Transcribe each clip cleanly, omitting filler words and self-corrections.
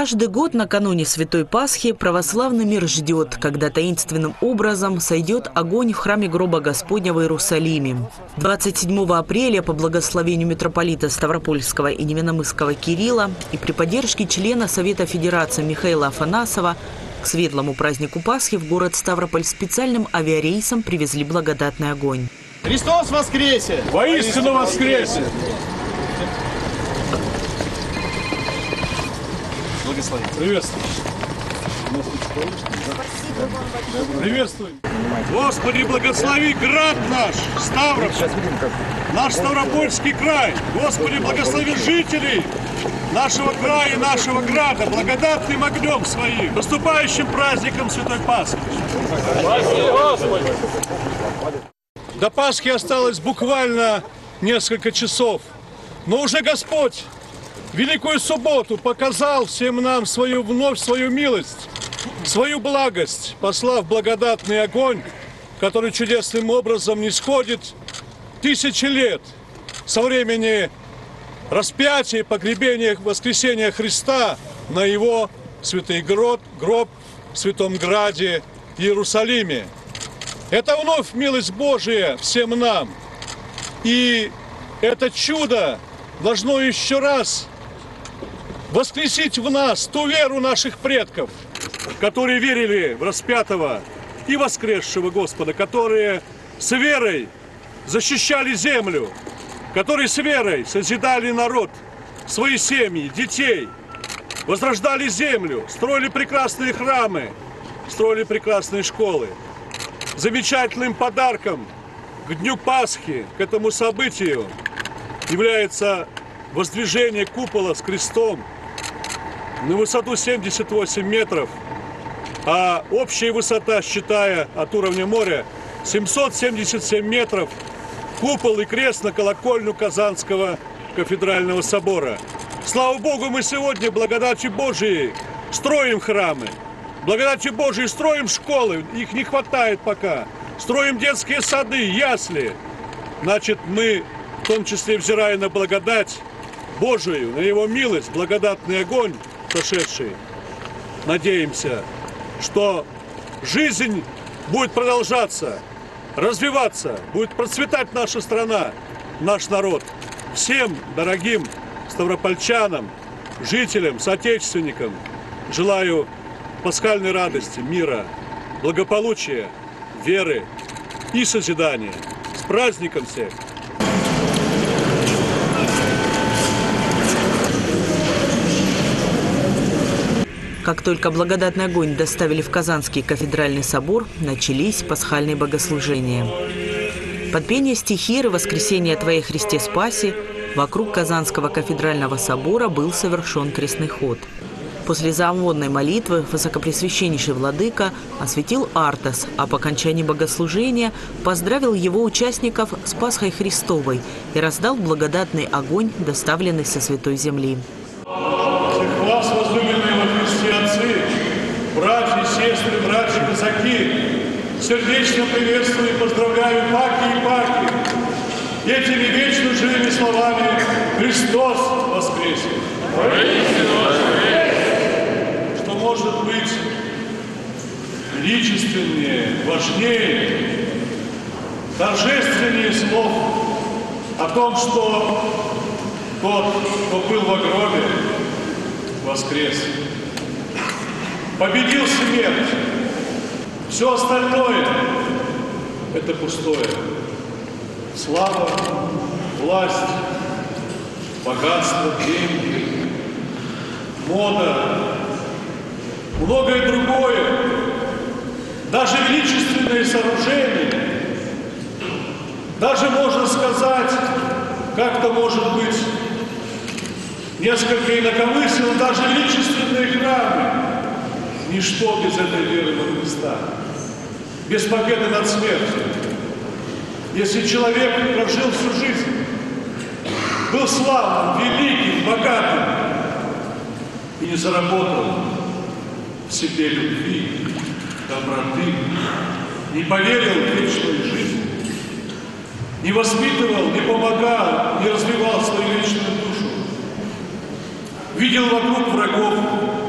Каждый год накануне Святой Пасхи православный мир ждет, когда таинственным образом сойдет огонь в храме гроба Господня в Иерусалиме. 27 апреля по благословению митрополита Ставропольского и Невинномысского Кирилла и при поддержке члена Совета Федерации Михаила Афанасова к светлому празднику Пасхи в город Ставрополь специальным авиарейсом привезли благодатный огонь. Христос воскресе! Воистину воскресе! Приветствую. Приветствую. Господи, благослови град наш, Ставрополь, наш Ставропольский край. Господи, благослови жителей нашего края и нашего града благодатным огнем своим, наступающим праздником Святой Пасхи. До Пасхи осталось буквально несколько часов, но уже Господь Великую Субботу показал всем нам вновь свою милость, свою благость, послав благодатный огонь, который чудесным образом нисходит тысячи лет со времени распятия, погребения, воскресения Христа на его святый гроб в Святом Граде Иерусалиме. Это вновь милость Божия всем нам. И это чудо должно еще раз воскресить в нас ту веру наших предков, которые верили в распятого и воскресшего Господа, которые с верой защищали землю, которые с верой созидали народ, свои семьи, детей, возрождали землю, строили прекрасные храмы, строили прекрасные школы. Замечательным подарком к Дню Пасхи, к этому событию, является воздвижение купола с крестом на высоту 78 метров, а общая высота, считая от уровня моря, 777 метров, купол и крест на колокольню Казанского кафедрального собора. Слава Богу, мы сегодня благодатью Божией строим храмы, благодатью Божией строим школы, их не хватает пока, строим детские сады, ясли. Значит, мы, в том числе взирая на благодать Божию, на Его милость, благодатный огонь сошедший, надеемся, что жизнь будет продолжаться, развиваться, будет процветать наша страна, наш народ. Всем дорогим ставропольчанам, жителям, соотечественникам желаю пасхальной радости, мира, благополучия, веры и созидания. С праздником всех! Как только благодатный огонь доставили в Казанский кафедральный собор, начались пасхальные богослужения. Под пение стихиры «Воскресение Твое, Христе Спаси» вокруг Казанского кафедрального собора был совершен крестный ход. После заамвонной молитвы высокопресвященнейший владыка осветил Артас, а по окончании богослужения поздравил его участников с Пасхой Христовой и раздал благодатный огонь, доставленный со Святой Земли. Всех вас, возлюбленные во Христе отцы, братья, сестры, братья, казаки, сердечно приветствую и поздравляю Паки и Паки этими вечно живыми словами «Христос воскресе!» Что может быть величественнее, важнее, торжественнее слов о том, что тот, кто был во гробе, воскрес, победил смерть. Все остальное – это пустое. Слава, власть, богатство, деньги, мода, многое другое, даже величественные сооружения, даже, можно сказать, как-то может быть несколько инакомысленно, даже величественные храмы. Ничто без этой веры во Христа, без победы над смертью. Если человек прожил всю жизнь, был славным, великим, богатым и не заработал в себе любви, доброты, не поверил в вечную жизнь, не воспитывал, не помогал, не развивал свою вечную душу, видел вокруг врагов,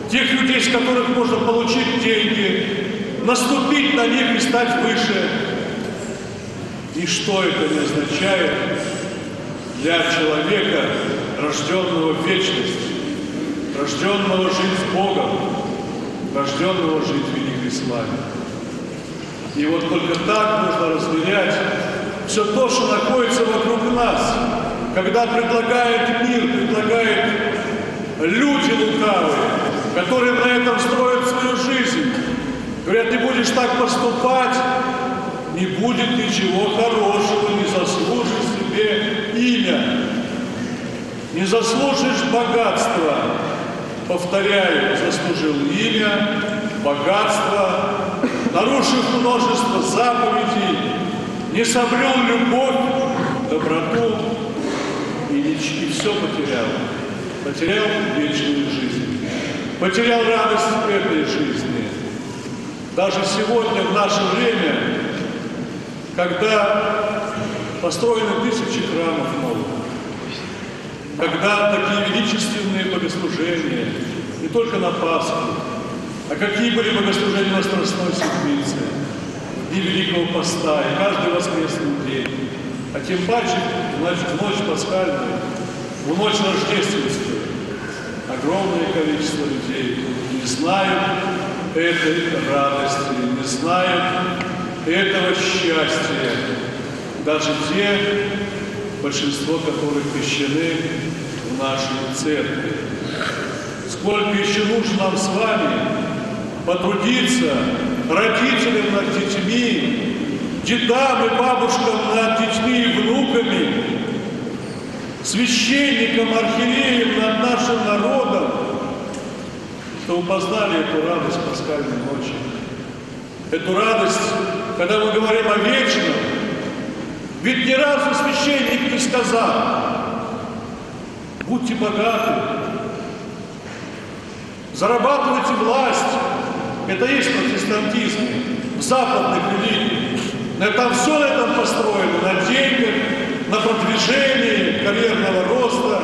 тех людей, с которых можно получить деньги, наступить на них и стать выше. Ничто это не означает для человека, рожденного в вечности, рожденного жить с Богом, рожденного жить в великой славе. И вот только так можно разверять все то, что находится вокруг нас, когда предлагает мир, предлагает люди лукавые, которые на этом строят свою жизнь. Говорят, ты будешь так поступать, не будет ничего хорошего, не заслужишь себе имя, не заслужишь богатства. Повторяю, заслужил имя, богатство, нарушив множество заповедей, не соблюл любовь, доброту и все потерял. Потерял вечную жизнь, потерял радость этой жизни. Даже сегодня, в наше время, когда построены тысячи храмов новых, когда такие величественные богослужения, не только на Пасху, а какие были богослужения на Страстной Седмице, Дни Великого Поста и каждый воскресный день, а тем паче в ночь пасхальную, в ночь рождественскую, огромное количество людей не знают этой радости, не знают этого счастья. Даже те, большинство которых крещены в нашей церкви. Сколько еще нужно нам с вами потрудиться родителям над детьми, дедам и бабушкам над детьми и внуками, священникам, архиереям над нашим народом, чтобы познали эту радость пасхальной ночи. Эту радость, когда мы говорим о вечном. Ведь ни разу священник не сказал: будьте богаты, зарабатывайте власть. Это и есть протестантизм в западных религиях. Там все на этом построено, на деньгах, на продвижении карьерного роста.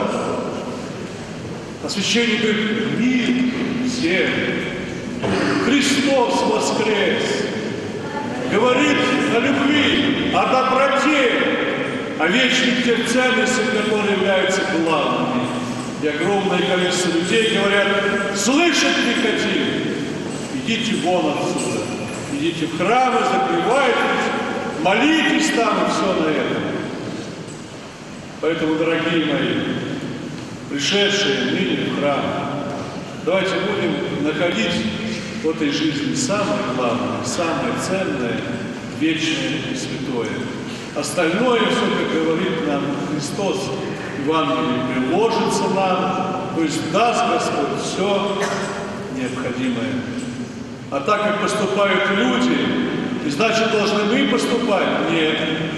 А священник говорит: мир всем. Христос воскрес. Говорит о любви, о доброте, о вечных тех ценностях, которые являются главными. И огромное количество людей говорят: слышать не хотим. Идите вон отсюда. Идите в храмы, закрывайтесь, молитесь там и все на этом. Поэтому, дорогие мои, пришедшие ныне в храм, давайте будем находить в этой жизни самое главное, самое ценное, вечное и святое. Остальное все, как говорит нам Христос, Евангелие приложится нам, то есть даст Господь все необходимое. А так как поступают люди, и значит должны мы поступать? Нет.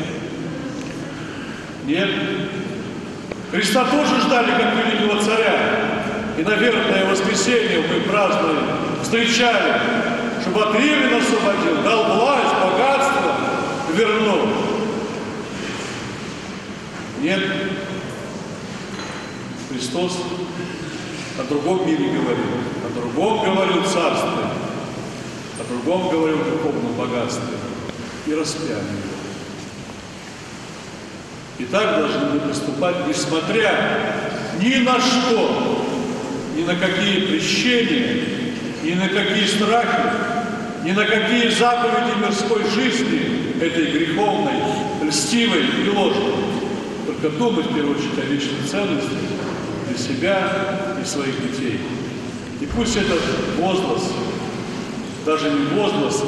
Нет. Христа тоже ждали как великого царя. И на вербное воскресенье мы празднуем, встречали, чтобы от римлян освободил, дал власть, богатство, вернул. Нет. Христос о другом мире говорил, о другом говорил царстве, о другом говорил духовном богатстве и распяли его. И так должны мы поступать, несмотря ни на что, ни на какие прещения, ни на какие страхи, ни на какие заповеди мирской жизни, этой греховной, льстивой и ложной. Только думать, в первую очередь, о вечной ценности для себя и своих детей. И пусть этот возглас, даже не возглас,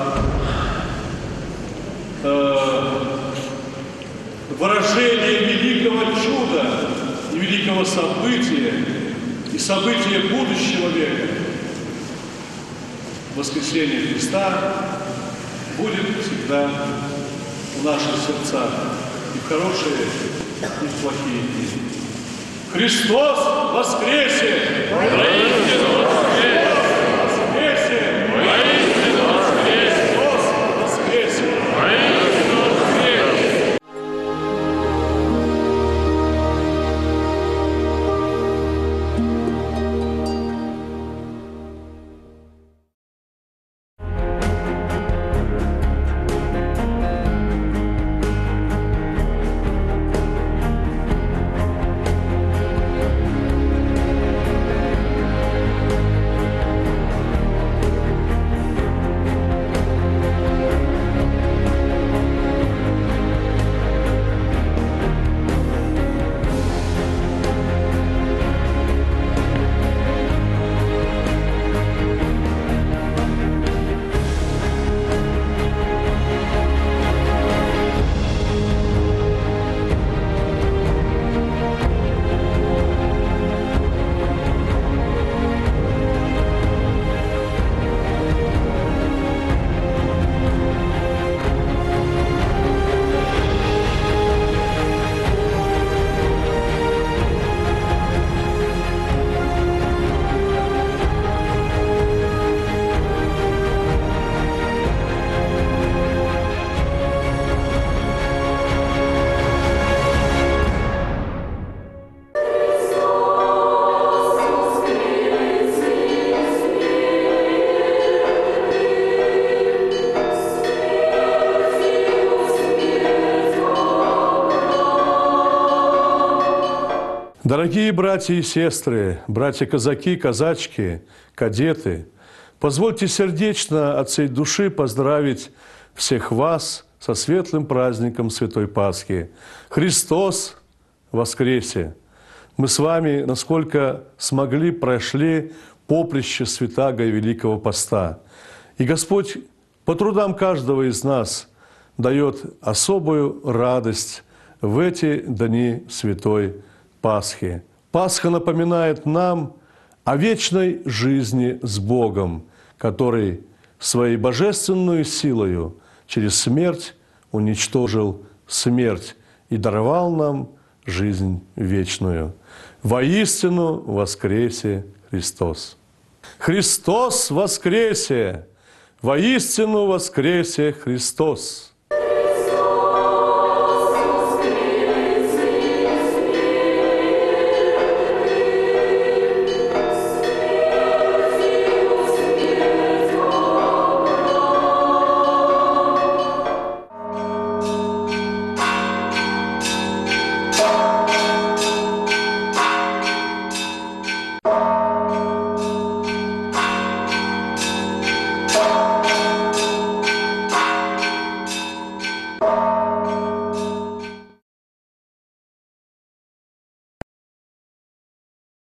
а выражение великого чуда и великого события, и события будущего века, воскресение Христа, будет всегда в наших сердцах, и в хорошие, и в плохие дни. Христос воскресе! Воистину воскресе! Воскресе! Воистину воскресе! Христос воскресе! Воистину воскресе! Дорогие братья и сестры, братья-казаки, казачки, кадеты, позвольте сердечно от всей души поздравить всех вас со светлым праздником Святой Пасхи. Христос воскресе! Мы с вами, насколько смогли, прошли поприще Святаго и Великого Поста. И Господь по трудам каждого из нас дает особую радость в эти дни Святой Пасхи. Пасха напоминает нам о вечной жизни с Богом, который своей божественную силою через смерть уничтожил смерть и даровал нам жизнь вечную. Воистину воскресе Христос! Христос воскресе! Воистину воскресе Христос!